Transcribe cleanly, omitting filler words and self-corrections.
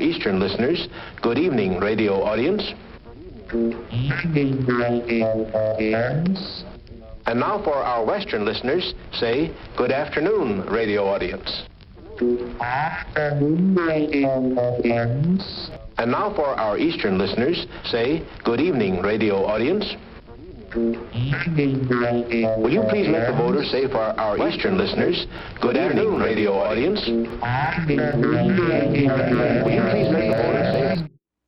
Eastern listeners, good evening, radio audience. Good evening, radio audience. And now for our Western listeners, say, good afternoon, radio audience. Good afternoon, radio audience. And now for our Eastern listeners, say, good evening, radio audience. Good evening, radio Will you please let the voters say for our Eastern listeners, good evening, radio audience? Good afternoon, radio Will you please let the voters say...